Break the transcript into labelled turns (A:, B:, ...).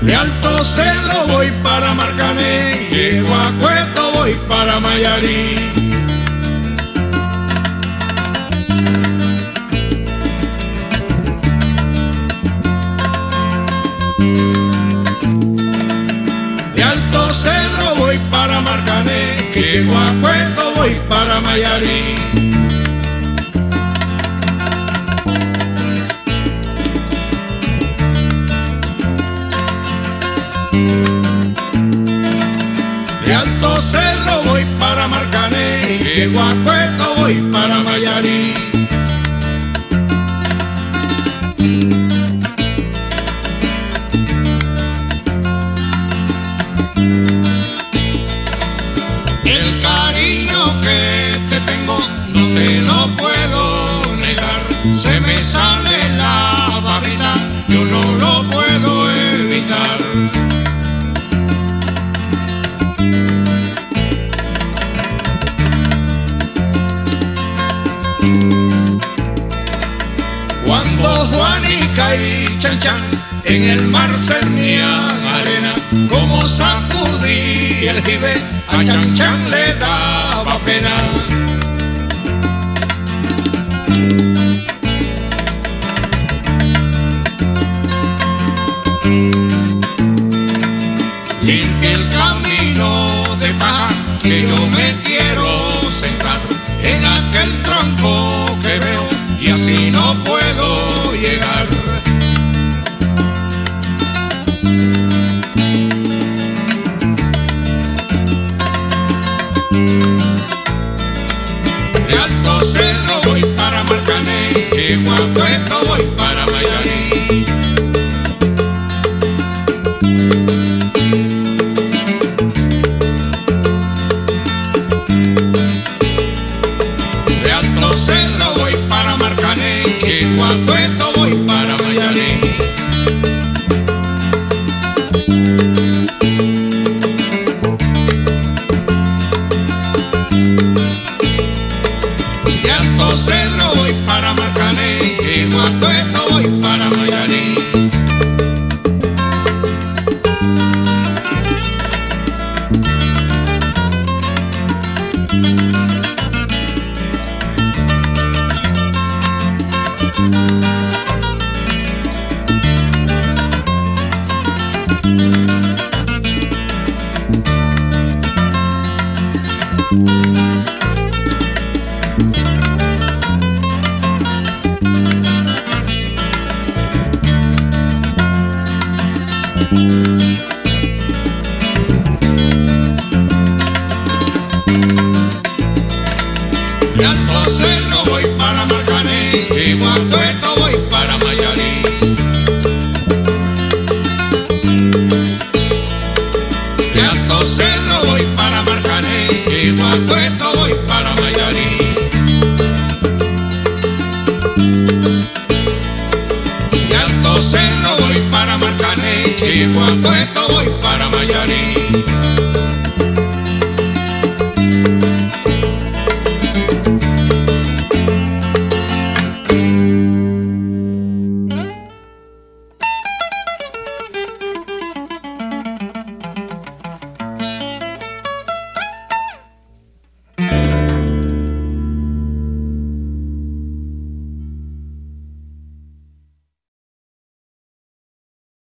A: De Alto Cedro voy para Marcané, llego a Cueto voy para Mayarí. De Alto Cedro voy para Marcané, llego a Cueto voy para Mayarí. De Alto Cedro voy para Marcané, llego a Cueto voy para Mayarí. El cariño que te tengo no te lo puedo negar, se me sale la babita, yo no lo puedo evitar. Cuando Juanica y Chan Chan en el mar cernían arena, como sacudí el jibe, a Chan Chan le daba pena. Limpia el camino de paja, que yo me quiero sentar en aquel tronco que veo, y así no puedo llegar. De Alto Cedro voy para Marcané, llego a Cueto voy para Mayarí. De Alto Cedro voy para Marcané, llego a Cueto voy para Mayarí. De Alto Cedro voy para Marcané, llego a Cueto voy para Mayarí. De Alto Cedro voy para Marcané, llego a Cueto voy para Mayarí. De Alto Cedro voy para Marcané, llego a Cueto voy para Mayarí. De Alto Cedro voy para Marcané, llego a Cueto voy para Mayarí.